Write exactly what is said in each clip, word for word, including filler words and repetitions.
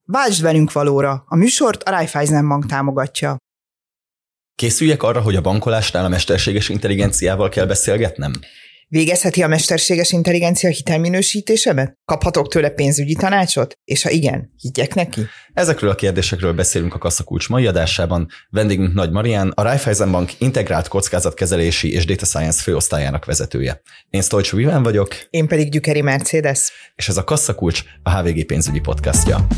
Váltsd velünk valóra! A műsort a Raiffeisen Bank támogatja. Készüljek arra, hogy a bankolásnál a mesterséges intelligenciával kell beszélgetnem? Végezheti a mesterséges intelligencia hitelminősítésemet? Kaphatok tőle pénzügyi tanácsot? És ha igen, higgyek neki? Ezekről a kérdésekről beszélünk a Kasszakulcs mai adásában. Vendégünk Nagy Marián, a Raiffeisen Bank integrált kockázatkezelési és data science főosztályának vezetője. Én Sztolcsú Iván vagyok. Én pedig Gyükeri Mercedes. És ez a Kasszakulcs, a há vé gé pénzügyi podcastja.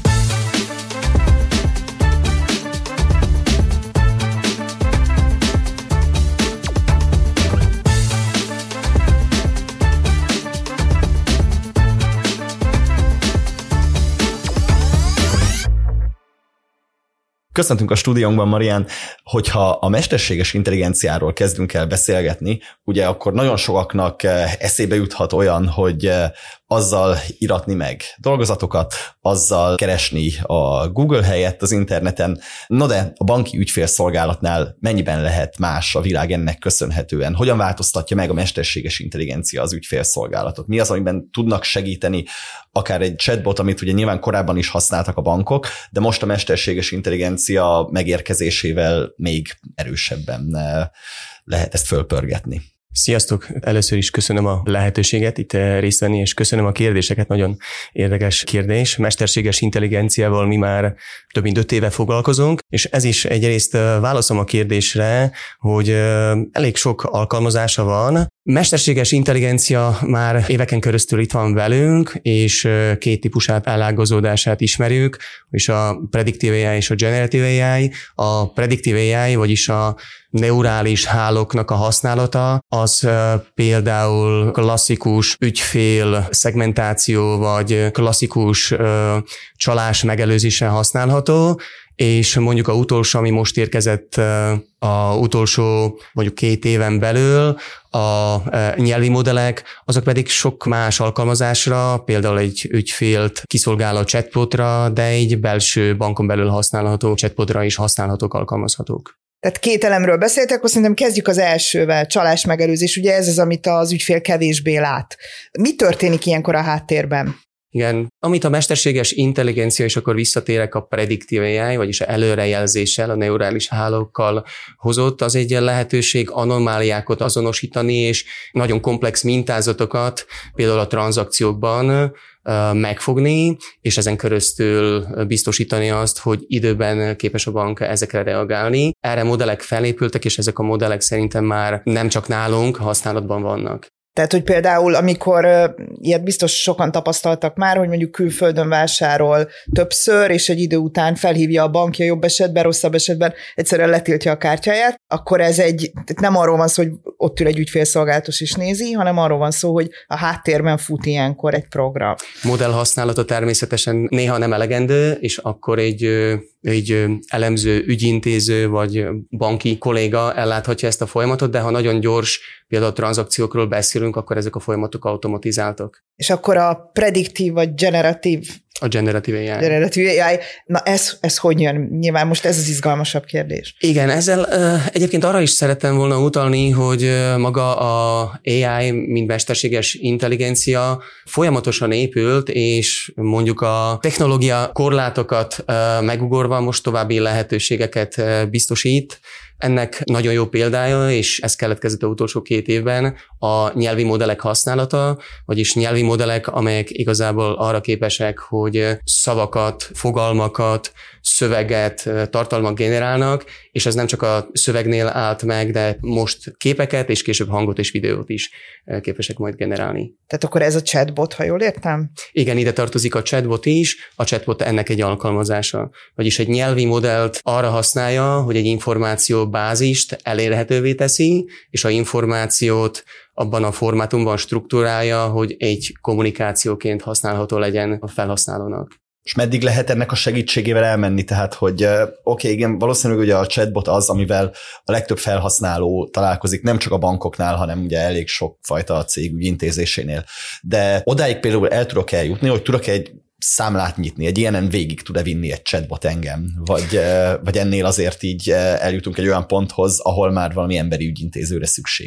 Köszöntünk a stúdiónkban, Marián, hogyha a mesterséges intelligenciáról kezdünk el beszélgetni, ugye akkor nagyon sokaknak eszébe juthat olyan, hogy azzal iratni meg dolgozatokat, azzal keresni a Google helyett az interneten. No de a banki ügyfélszolgálatnál mennyiben lehet más a világ ennek köszönhetően? Hogyan változtatja meg a mesterséges intelligencia az ügyfélszolgálatot? Mi az, amiben tudnak segíteni akár egy chatbot, amit ugye nyilván korábban is használtak a bankok, de most a mesterséges intelligencia megérkezésével még erősebben lehet ezt fölpörgetni. Sziasztok! Először is köszönöm a lehetőséget itt részt venni, és köszönöm a kérdéseket, nagyon érdekes kérdés. Mesterséges intelligenciával mi már több mint öt éve foglalkozunk, és ez is egyrészt válaszom a kérdésre, hogy elég sok alkalmazása van. Mesterséges intelligencia már éveken keresztül itt van velünk, és két típusát, elágazódását ismerjük, és a Predictive á i és a Generative á i. A Predictive á i, vagyis a neurális hálóknak a használata, az például klasszikus ügyfél szegmentáció, vagy klasszikus csalás megelőzésen használható, és mondjuk a utolsó, ami most érkezett a utolsó mondjuk két éven belül, a nyelvi modellek, azok pedig sok más alkalmazásra, például egy ügyfélt kiszolgáló chatbotra, de egy belső bankon belül használható chatbotra is használhatók, alkalmazhatók. Tehát két elemről beszéltek, akkor szerintem kezdjük az elsővel, csalás megelőzés. Ugye ez az, amit az ügyfél kevésbé lát. Mi történik ilyenkor a háttérben? Igen, amit a mesterséges intelligencia, és akkor visszatérek a Predictive á i, vagyis előrejelzéssel, a neurális hálókkal hozott, az egy lehetőség anomáliákat azonosítani, és nagyon komplex mintázatokat, például a tranzakciókban megfogni, és ezen keresztül biztosítani azt, hogy időben képes a bank ezekre reagálni. Erre modellek felépültek, és ezek a modellek szerintem már nem csak nálunk használatban vannak. Tehát, hogy például, amikor ilyet biztos sokan tapasztaltak már, hogy mondjuk külföldön vásárol többször, és egy idő után felhívja a bankja, jobb esetben, rosszabb esetben egyszerűen letiltja a kártyáját, akkor ez egy, nem arról van szó, hogy ott ül egy ügyfélszolgálatos is nézi, hanem arról van szó, hogy a háttérben fut ilyenkor egy program. Modell használata természetesen néha nem elegendő, és akkor egy, egy elemző ügyintéző vagy banki kolléga elláthatja ezt a folyamatot, de ha nagyon gyors például a tranzakciókról beszélünk, akkor ezek a folyamatok automatizáltak. És akkor a prediktív vagy generatív A Generative á i. Generative á i. Na ez, ez hogy jön? Nyilván most ez az izgalmasabb kérdés. Igen, ezzel uh, egyébként arra is szerettem volna utalni, hogy uh, maga a á i, mint mesterséges intelligencia folyamatosan épült, és mondjuk a technológia korlátokat uh, megugorva most további lehetőségeket uh, biztosít. Ennek nagyon jó példája, és ez keletkezett az utolsó két évben, a nyelvi modellek használata, vagyis nyelvi modellek, amelyek igazából arra képesek, hogy szavakat, fogalmakat, szöveget, tartalmak generálnak, és ez nem csak a szövegnél állt meg, de most képeket, és később hangot és videót is képesek majd generálni. Tehát akkor ez a chatbot, ha jól értem? Igen, ide tartozik a chatbot is, a chatbot ennek egy alkalmazása. Vagyis egy nyelvi modellt arra használja, hogy egy információ bázist elérhetővé teszi, és a információt abban a formátumban struktúrálja, hogy egy kommunikációként használható legyen a felhasználónak. És meddig lehet ennek a segítségével elmenni? Tehát, hogy oké, okay, igen, valószínűleg ugye a chatbot az, amivel a legtöbb felhasználó találkozik, nem csak a bankoknál, hanem ugye elég sokfajta cég ügyintézésénél. De odáig például el tudok eljutni, hogy tudok egy számlát nyitni, egy ilyenen végig tud-e vinni egy chatbot engem? Vagy, vagy ennél azért így eljutunk egy olyan ponthoz, ahol már valami emberi ügyintézőre szükség van?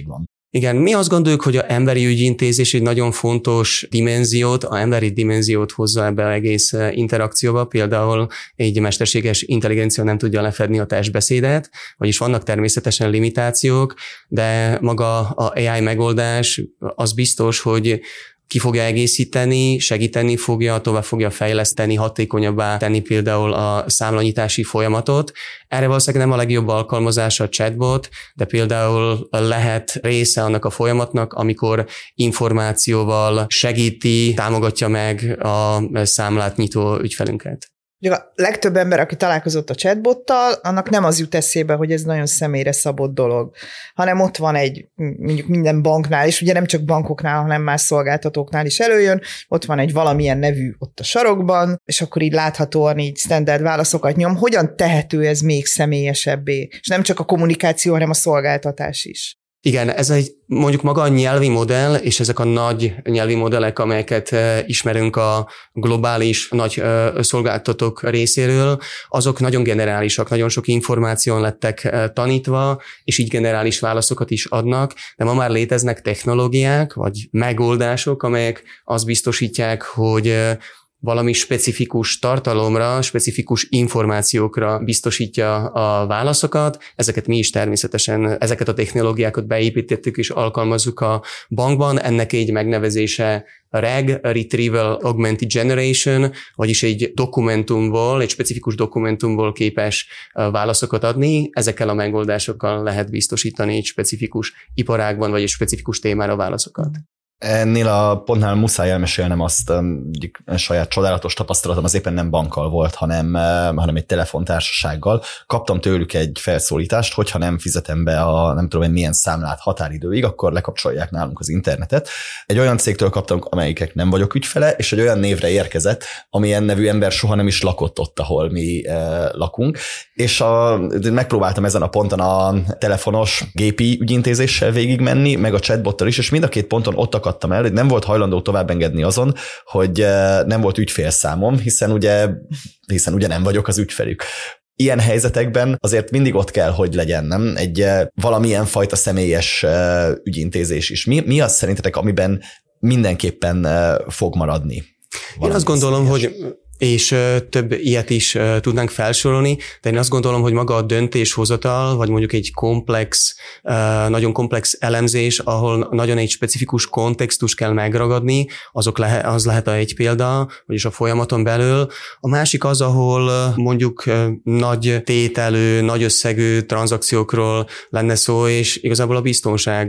Igen, mi azt gondoljuk, hogy az emberi ügyintézés egy nagyon fontos dimenziót, az emberi dimenziót hozza ebbe az egész interakcióba, például egy mesterséges intelligencia nem tudja lefedni a testbeszédet, vagyis vannak természetesen limitációk, de maga a á i megoldás az biztos, hogy ki fogja egészíteni, segíteni fogja, tovább fogja fejleszteni, hatékonyabbá tenni például a számlanyitási folyamatot. Erre valószínűleg nem a legjobb alkalmazás a chatbot, de például lehet része annak a folyamatnak, amikor információval segíti, támogatja meg a számlát nyitó ügyfelünket. A legtöbb ember, aki találkozott a chatbottal, annak nem az jut eszébe, hogy ez nagyon személyre szabott dolog, hanem ott van egy, mondjuk minden banknál, és ugye nem csak bankoknál, hanem más szolgáltatóknál is előjön, ott van egy valamilyen nevű ott a sarokban, és akkor így láthatóan így standard válaszokat nyom. Hogyan tehető ez még személyesebbé? És nem csak a kommunikáció, hanem a szolgáltatás is. Igen, ez egy mondjuk maga a nyelvi modell, és ezek a nagy nyelvi modellek, amelyeket ismerünk a globális nagy szolgáltatók részéről, azok nagyon generálisak, nagyon sok információn lettek tanítva, és így generális válaszokat is adnak, de ma már léteznek technológiák, vagy megoldások, amelyek azt biztosítják, hogy valami specifikus tartalomra, specifikus információkra biztosítja a válaszokat. Ezeket mi is természetesen, ezeket a technológiákat beépítettük és alkalmazzuk a bankban. Ennek egy megnevezése R A G, Retrieval Augmented Generation, vagyis egy dokumentumból, egy specifikus dokumentumból képes válaszokat adni. Ezekkel a megoldásokkal lehet biztosítani egy specifikus iparágban, vagy egy specifikus témára válaszokat. Ennél a pontnál muszáj elmesélnem azt, egyik saját csodálatos tapasztalatom az éppen nem bankkal volt, hanem, hanem egy telefontársasággal. Kaptam tőlük egy felszólítást, hogyha nem fizetem be a nem tudom én milyen számlát határidőig, akkor lekapcsolják nálunk az internetet. Egy olyan cégtől kaptam, amelyikek nem vagyok ügyfele, és egy olyan névre érkezett, amilyen nevű ember soha nem is lakott ott, ahol mi eh, lakunk. És a, megpróbáltam ezen a ponton a telefonos gépi ügyintézéssel végigmenni, meg a chatbottal is, és mind a két ponton ott akadtam el, hogy nem volt hajlandó tovább engedni azon, hogy nem volt ügyfélszámom, hiszen ugye, hiszen ugye nem vagyok az ügyfelük. Ilyen helyzetekben azért mindig ott kell, hogy legyen, nem? Egy valamilyen fajta személyes ügyintézés is. Mi, mi az szerintetek, amiben mindenképpen fog maradni? Én azt gondolom, személyes. hogy és több ilyet is tudnánk felsorolni, de én azt gondolom, hogy maga a döntéshozatal, vagy mondjuk egy komplex, nagyon komplex elemzés, ahol nagyon egy specifikus kontextus kell megragadni, azok lehet, az lehet egy példa, vagyis a folyamaton belül. A másik az, ahol mondjuk nagy tételű, nagy összegű tranzakciókról lenne szó, és igazából a biztonság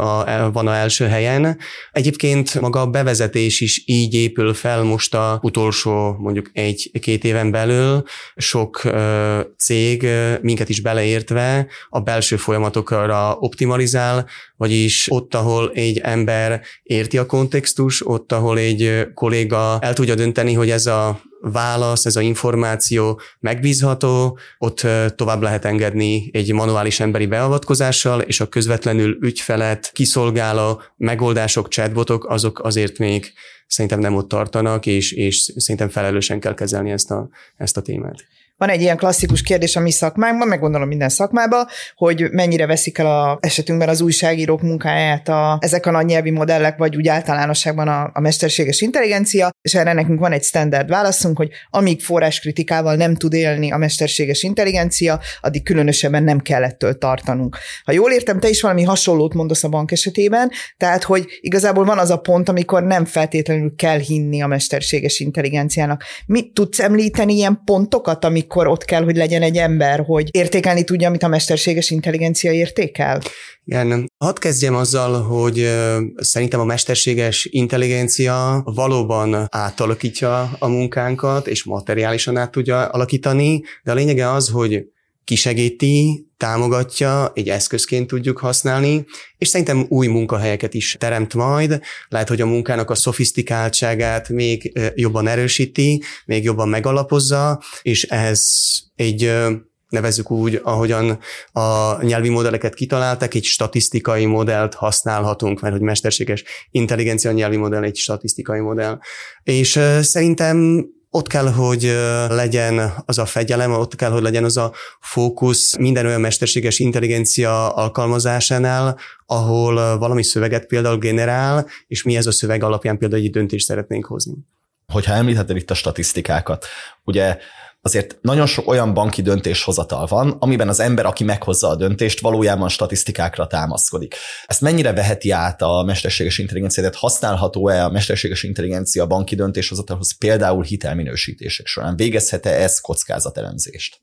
van az első helyen. Egyébként maga a bevezetés is így épül fel most a utolsó, mondjuk egy-két éven belül sok uh, cég, uh, minket is beleértve, a belső folyamatokra optimalizál, vagyis ott, ahol egy ember érti a kontextus, ott, ahol egy kolléga el tudja dönteni, hogy ez a válasz, ez az információ megbízható, ott tovább lehet engedni egy manuális emberi beavatkozással, és a közvetlenül ügyfelet kiszolgáló megoldások, chatbotok, azok azért még szerintem nem ott tartanak, és, és szerintem felelősen kell kezelni ezt a, ezt a témát. Van egy ilyen klasszikus kérdés a mi szakmánkban, meg gondolom minden szakmában, hogy mennyire veszik el a esetünkben az újságírók munkáját a, ezek a nagy nyelvi modellek, vagy úgy általánosságban a, a mesterséges intelligencia, és erre nekünk van egy standard válaszunk, hogy amíg forráskritikával nem tud élni a mesterséges intelligencia, addig különösebben nem kell ettől tartanunk. Ha jól értem, te is valami hasonlót mondasz a bank esetében, tehát hogy igazából van az a pont, amikor nem feltétlenül kell hinni a mesterséges intelligenciának. Mit tudsz említeni ilyen pontokat, amik akkor ott kell, hogy legyen egy ember, hogy értékelni tudja, amit a mesterséges intelligencia értékel? Igen. Hadd kezdjem azzal, hogy szerintem a mesterséges intelligencia valóban átalakítja a munkánkat, és materiálisan át tudja alakítani, de a lényege az, hogy kisegíti, támogatja, egy eszközként tudjuk használni, és szerintem új munkahelyeket is teremt majd. Lehet, hogy a munkának a szofisztikáltságát még jobban erősíti, még jobban megalapozza, és ehhez egy, nevezzük úgy, ahogyan a nyelvi modelleket kitaláltak, egy statisztikai modellt használhatunk, mert hogy mesterséges intelligencia nyelvi modell egy statisztikai modell. És szerintem Ott kell, hogy legyen az a fegyelem, ott kell, hogy legyen az a fókusz minden olyan mesterséges intelligencia alkalmazásánál, ahol valami szöveget például generál, és mi ez a szöveg alapján például egy döntést szeretnénk hozni. Hogyha említheted itt a statisztikákat, ugye azért nagyon sok olyan banki döntéshozatal van, amiben az ember, aki meghozza a döntést, valójában statisztikákra támaszkodik. Ezt mennyire veheti át a mesterséges intelligencia, tehát használható-e a mesterséges intelligencia banki döntéshozatalhoz például hitelminősítések során? Végezhet-e ez kockázatelemzést?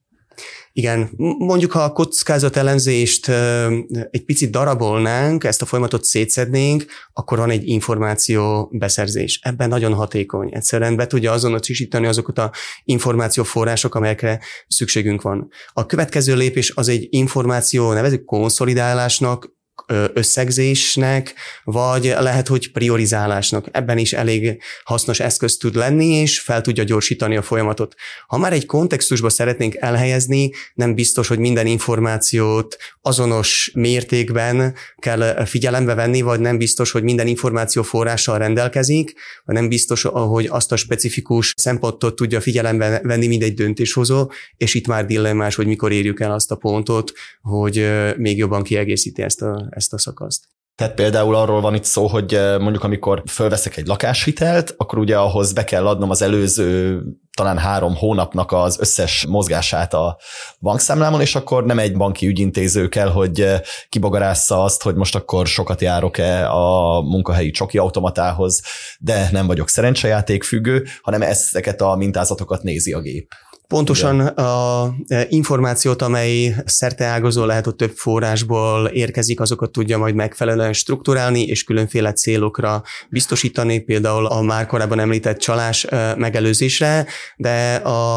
Igen, mondjuk ha a kockázatelemzést egy picit darabolnánk, ezt a folyamatot szétszednénk, akkor van egy információ beszerzés. Ebben nagyon hatékony. Egyszerűen be tudja azonosítani azokat a információforrások, amelyekre szükségünk van. A következő lépés az egy információ, nevezzük konszolidálásnak, összegzésnek, vagy lehet, hogy priorizálásnak. Ebben is elég hasznos eszköz tud lenni, és fel tudja gyorsítani a folyamatot. Ha már egy kontextusba szeretnénk elhelyezni, nem biztos, hogy minden információt azonos mértékben kell figyelembe venni, vagy nem biztos, hogy minden információ forrással rendelkezik, vagy nem biztos, hogy azt a specifikus szempontot tudja figyelembe venni mindegy döntéshozó, és itt már dilemmás, hogy mikor érjük el azt a pontot, hogy még jobban kiegészíti ezt a ezt a szakaszt. Tehát például arról van itt szó, hogy mondjuk amikor fölveszek egy lakáshitelt, akkor ugye ahhoz be kell adnom az előző talán három hónapnak az összes mozgását a bankszámlámon, és akkor nem egy banki ügyintéző kell, hogy kibogarásza azt, hogy most akkor sokat járok-e a munkahelyi csoki automatához, de nem vagyok szerencsejáték függő, hanem ezeket a mintázatokat nézi a gép. Pontosan a információt, amely szerteágazó lehet, hogy több forrásból érkezik, azokat tudja majd megfelelően strukturálni, és különféle célokra biztosítani, például a már korábban említett csalás megelőzésre, de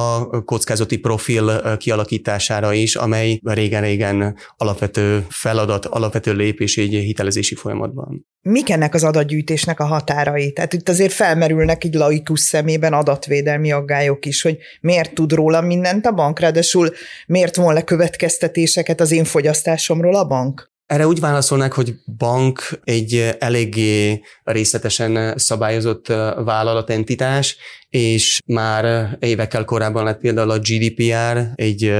a kockázati profil kialakítására is, amely régen-régen alapvető feladat, alapvető lépés egy hitelezési folyamatban. Mik ennek az adatgyűjtésnek a határai? Tehát itt azért felmerülnek így laikus szemében adatvédelmi aggályok is, hogy miért tud róla mindent a bank, ráadásul miért von le következtetéseket az én fogyasztásomról a bank? Erre úgy válaszolnák, hogy bank egy eléggé részletesen szabályozott vállalatentitás, és már évekkel korábban lett például a gé dé pé er, egy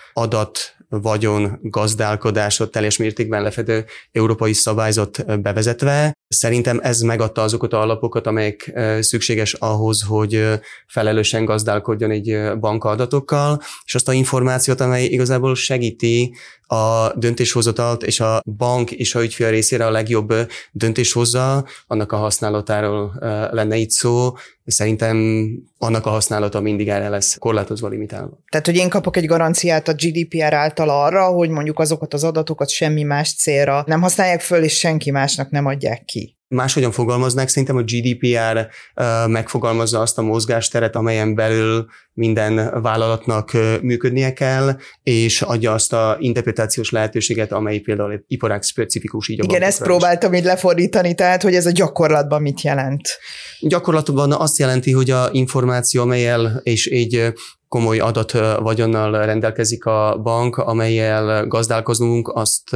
adat vagyon gazdálkodásot teljes mértékben lefedő európai szabályzat bevezetve. Szerintem ez megadta azokat a alapokat, amelyek szükséges ahhoz, hogy felelősen gazdálkodjon egy bank adatokkal, és azt a információt, amely igazából segíti a döntéshozatalt, és a bank és a ügyfél részére a legjobb döntéshozza, annak a használatáról lenne itt szó. Szerintem annak a használata mindig erre lesz korlátozva, limitálva. Tehát, hogy én kapok egy garanciát a gé dé pé er által arra, hogy mondjuk azokat az adatokat semmi más célra nem használják föl, és senki másnak nem adják ki. Máshogyan fogalmaznák, szerintem a gé dé pé er megfogalmazza azt a mozgásteret, amelyen belül minden vállalatnak működnie kell, és adja azt a interpretációs lehetőséget, amely például iparág specifikus. Így igen, ezt próbáltam így lefordítani, tehát, hogy ez a gyakorlatban mit jelent? Gyakorlatban azt jelenti, hogy a információ, amelyel és egy komoly adatvagyonnal rendelkezik a bank, amellyel gazdálkozunk, azt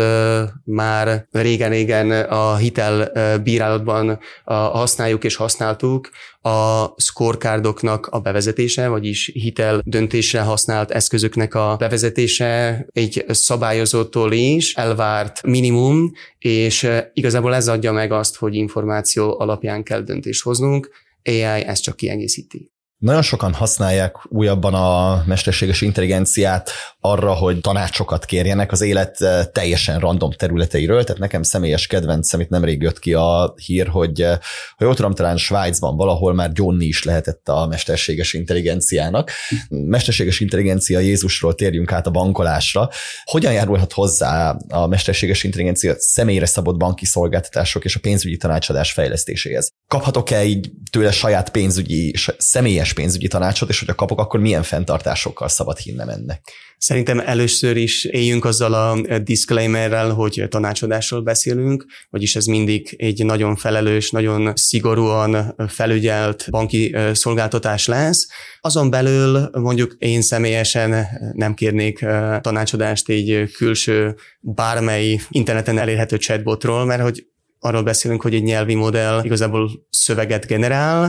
már régen-régen a hitelbírálatban használjuk és használtuk. A scorecardoknak a bevezetése, vagyis hitel döntésre használt eszközöknek a bevezetése egy szabályozottól is elvárt minimum, és igazából ez adja meg azt, hogy információ alapján kell döntést hoznunk. á i ezt csak kiegészíti. Nagyon sokan használják újabban a mesterséges intelligenciát arra, hogy tanácsokat kérjenek az élet teljesen random területeiről, tehát nekem személyes kedvencem, itt nemrég jött ki a hír, hogy ha jól tudom, talán Svájcban valahol már gyónni is lehetett a mesterséges intelligenciának. Mesterséges intelligencia Jézusról térjünk át a bankolásra. Hogyan járulhat hozzá a mesterséges intelligencia személyre szabott banki szolgáltatások és a pénzügyi tanácsadás fejlesztéséhez? Kaphatok-e így tőle saját pénzügyi, személyes pénzügyi tanácsot, és hogyha kapok, akkor milyen fenntartásokkal szabad hinnem ennek? Szerintem először is éljünk azzal a disclaimerrel, hogy tanácsadásról beszélünk, vagyis ez mindig egy nagyon felelős, nagyon szigorúan felügyelt banki szolgáltatás lesz. Azon belül mondjuk én személyesen nem kérnék tanácsadást egy külső bármely interneten elérhető chatbotról, mert hogy arról beszélünk, hogy egy nyelvi modell igazából szöveget generál,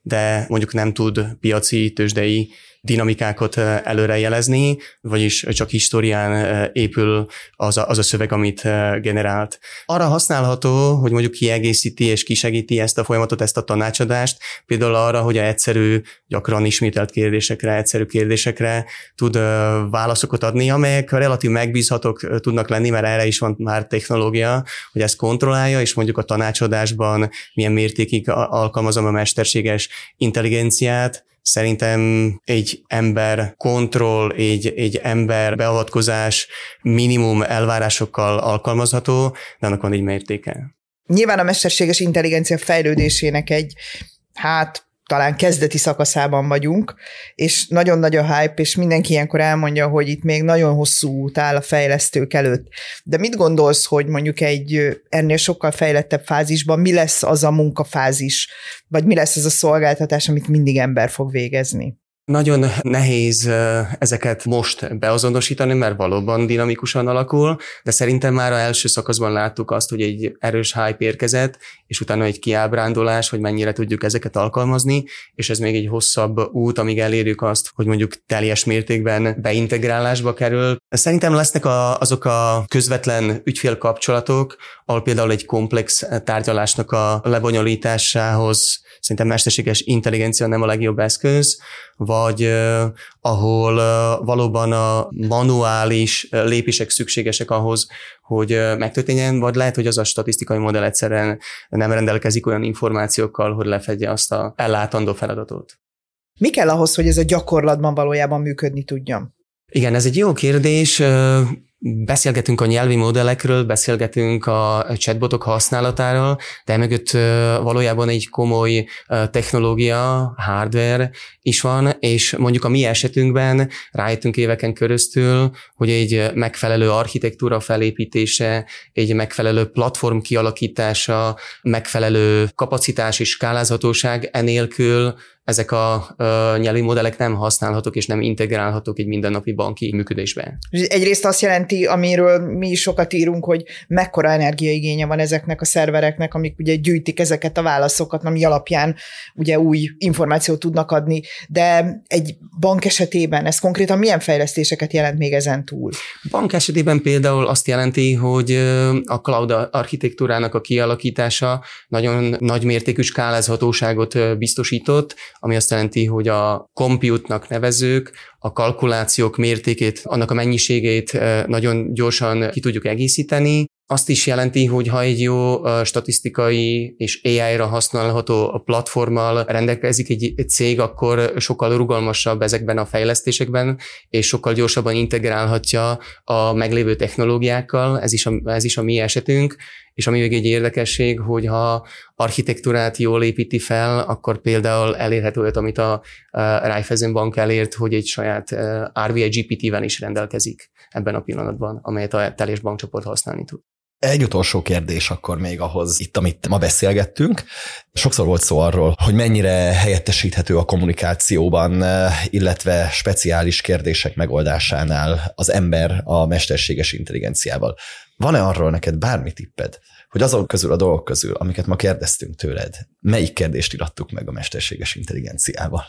de mondjuk nem tud piaci, tőzsdei dinamikákat előrejelezni, vagyis csak historián épül az a, az a szöveg, amit generált. Arra használható, hogy mondjuk kiegészíti és kisegíti ezt a folyamatot, ezt a tanácsadást, például arra, hogy a egyszerű, gyakran ismételt kérdésekre, egyszerű kérdésekre tud válaszokat adni, amelyek relatív megbízhatók tudnak lenni, mert erre is van már technológia, hogy ezt kontrollálja, és mondjuk a tanácsadásban milyen mértékig alkalmazom a mesterséges intelligenciát. Szerintem egy ember kontroll, egy, egy ember beavatkozás minimum elvárásokkal alkalmazható, de annak van egy mértéke. Nyilván a mesterséges intelligencia fejlődésének egy, hát talán kezdeti szakaszában vagyunk, és nagyon nagy a hype, és mindenki ilyenkor elmondja, hogy itt még nagyon hosszú út áll a fejlesztők előtt. De mit gondolsz, hogy mondjuk egy ennél sokkal fejlettebb fázisban mi lesz az a munkafázis, vagy mi lesz az a szolgáltatás, amit mindig ember fog végezni? Nagyon nehéz ezeket most beazonosítani, mert valóban dinamikusan alakul, de szerintem már az első szakaszban láttuk azt, hogy egy erős hype érkezett, és utána egy kiábrándulás, hogy mennyire tudjuk ezeket alkalmazni, és ez még egy hosszabb út, amíg elérjük azt, hogy mondjuk teljes mértékben beintegrálásba kerül. Szerintem lesznek a, azok a közvetlen ügyfélkapcsolatok, ahol például egy komplex tárgyalásnak a lebonyolításához szerintem mesterséges intelligencia nem a legjobb eszköz, vagy uh, ahol uh, valóban a manuális uh, lépések szükségesek ahhoz, hogy uh, megtörténjen, vagy lehet, hogy az a statisztikai modell egyszerűen nem rendelkezik olyan információkkal, hogy lefedje azt a ellátandó feladatot. Mi kell ahhoz, hogy ez a gyakorlatban valójában működni tudjon? Igen, ez egy jó kérdés. Beszélgetünk a nyelvi modellekről, beszélgetünk a chatbotok használatáról, de mögött valójában egy komoly technológia, hardware is van, és mondjuk a mi esetünkben rájöttünk éveken keresztül, hogy egy megfelelő architektúra felépítése, egy megfelelő platform kialakítása, megfelelő kapacitás és skálázhatóság enélkül ezek a uh, nyelvi modellek nem használhatók és nem integrálhatók egy mindennapi banki működésbe. Egyrészt azt jelenti, amiről mi is sokat írunk, hogy mekkora energiaigénye van ezeknek a szervereknek, amik ugye gyűjtik ezeket a válaszokat, ami alapján ugye új információt tudnak adni, de egy bank esetében ez konkrétan milyen fejlesztéseket jelent még ezen túl? Bank esetében például azt jelenti, hogy a cloud architektúrának a kialakítása nagyon nagy mértékű skálázhatóságot biztosított, ami azt jelenti, hogy a compute-nak nevezők, a kalkulációk mértékét, annak a mennyiségét nagyon gyorsan ki tudjuk egészíteni. Azt is jelenti, hogy ha egy jó statisztikai és á i-ra használható platformmal rendelkezik egy cég, akkor sokkal rugalmasabb ezekben a fejlesztésekben, és sokkal gyorsabban integrálhatja a meglévő technológiákkal, ez is a, ez is a mi esetünk, és ami még egy érdekesség, hogy ha architektúrát jól építi fel, akkor például elérhető olyat, amit a Raiffeisenbank elért, hogy egy saját er bé i gé pé té-vel is rendelkezik ebben a pillanatban, amelyet a teljes bankcsoport használni tud. Egy utolsó kérdés akkor még ahhoz itt, amit ma beszélgettünk. Sokszor volt szó arról, hogy mennyire helyettesíthető a kommunikációban, illetve speciális kérdések megoldásánál az ember a mesterséges intelligenciával. Van-e arról neked bármi tipped, hogy azok közül a dolgok közül, amiket ma kérdeztünk tőled, melyik kérdést irattuk meg a mesterséges intelligenciával?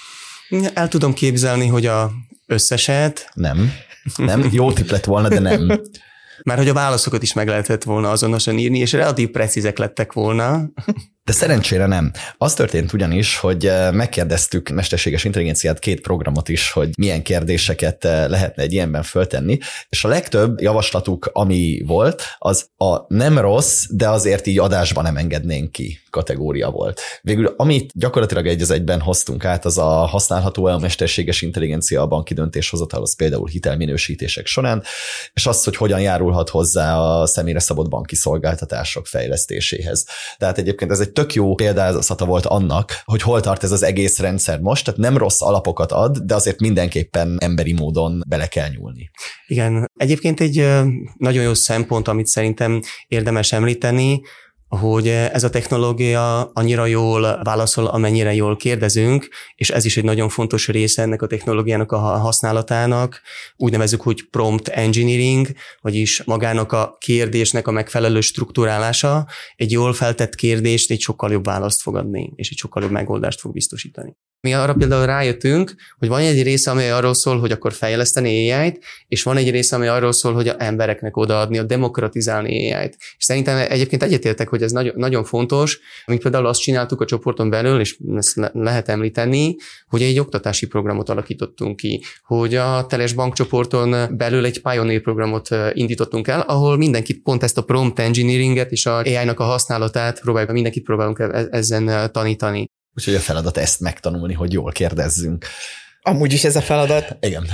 El tudom képzelni, hogy a összeset. Nem, nem, jó tipp lett volna, de nem. Már hogy a válaszokat is meg lehetett volna azonosan írni, és relatív precízek lettek volna. De szerencsére nem. Az történt ugyanis, hogy megkérdeztük mesterséges intelligenciát, két programot is, hogy milyen kérdéseket lehetne egy ilyenben föltenni, és a legtöbb javaslatuk, ami volt, az a nem rossz, de azért így adásban nem engednénk ki kategória volt. Végül, amit gyakorlatilag egy az egyben hoztunk át, az a használható a mesterséges intelligencia a banki döntéshozatalhoz, például hitelminősítések során, és az, hogy hogyan járulhat hozzá a személyre szabott banki szolgáltatások fejlesztéséhez. Tehát egyébként ez egy tök jó példázata volt annak, hogy hol tart ez az egész rendszer most, tehát nem rossz alapokat ad, de azért mindenképpen emberi módon bele kell nyúlni. Igen, egyébként egy nagyon jó szempont, amit szerintem érdemes említeni, hogy ez a technológia annyira jól válaszol, amennyire jól kérdezünk, és ez is egy nagyon fontos része ennek a technológiának a használatának. Úgy nevezzük, hogy prompt engineering, vagyis magának a kérdésnek a megfelelő strukturálása egy jól feltett kérdést egy sokkal jobb választ fog adni, és egy sokkal jobb megoldást fog biztosítani. Mi arra például rájöttünk, hogy van egy része, amely arról szól, hogy akkor fejleszteni á í-t, és van egy része, amely arról szól, hogy a embereknek odaadni, a demokratizálni á í-t. És szerintem egyébként egyetértek, hogy ez nagyon, nagyon fontos. Mi például azt csináltuk a csoporton belül, és ezt le- lehet említeni, hogy egy oktatási programot alakítottunk ki, hogy a Teles bankcsoporton belül egy Pioneer programot indítottunk el, ahol mindenkit pont ezt a prompt engineeringet és a á í-nak a használatát próbáljuk, mindenkit próbálunk ezen tanítani. Úgyhogy a feladat ezt megtanulni, hogy jól kérdezzünk. Amúgy is ez a feladat. Igen.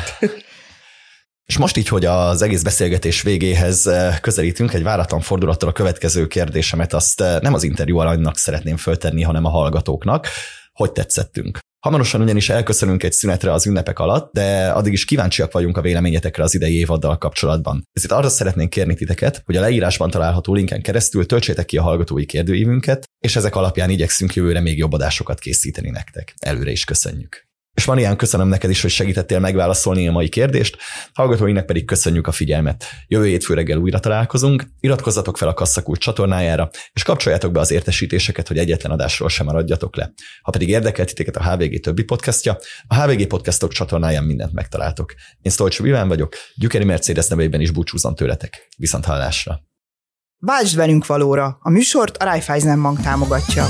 És most így, hogy az egész beszélgetés végéhez közelítünk, egy váratlan fordulattal a következő kérdésemet azt nem az interjú alanynak szeretném föltenni, hanem a hallgatóknak. Hogy tetszettünk? Hamarosan ugyanis elköszönünk egy szünetre az ünnepek alatt, de addig is kíváncsiak vagyunk a véleményetekre az idei évaddal kapcsolatban. Ezért arra szeretnénk kérni titeket, hogy a leírásban található linken keresztül töltsétek ki a hallgatói kérdőívünket, és ezek alapján igyekszünk jövőre még jobb adásokat készíteni nektek. Előre is köszönjük. És Marián, köszönöm neked is, hogy segítettél megválaszolni a mai kérdést, hallgatóinak pedig köszönjük a figyelmet. Jövő hétfő reggel újra találkozunk, iratkozzatok fel a Kasszakulcs csatornájára, és kapcsoljátok be az értesítéseket, hogy egyetlen adásról sem maradjatok le. Ha pedig érdekel titeket a há vé gé többi podcastja, a há vé gé Podcastok csatornáján mindent megtaláltok. Én Stolcsú Iván vagyok, Gyükeri Mercedes nevében is búcsúzom tőletek. Viszont hallásra! Váltsd velünk valóra! A műsort a Raiffeisen Bank támogatja.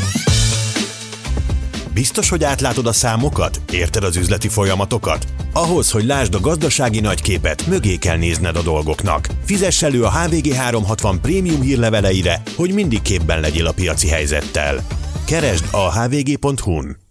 Biztos, hogy átlátod a számokat? Érted az üzleti folyamatokat? Ahhoz, hogy lásd a gazdasági nagyképet, mögé kell nézned a dolgoknak. Fizess elő a há vé gé háromszázhatvan prémium hírleveleire, hogy mindig képben legyél a piaci helyzettel. Keresd a hvg pont hu-n.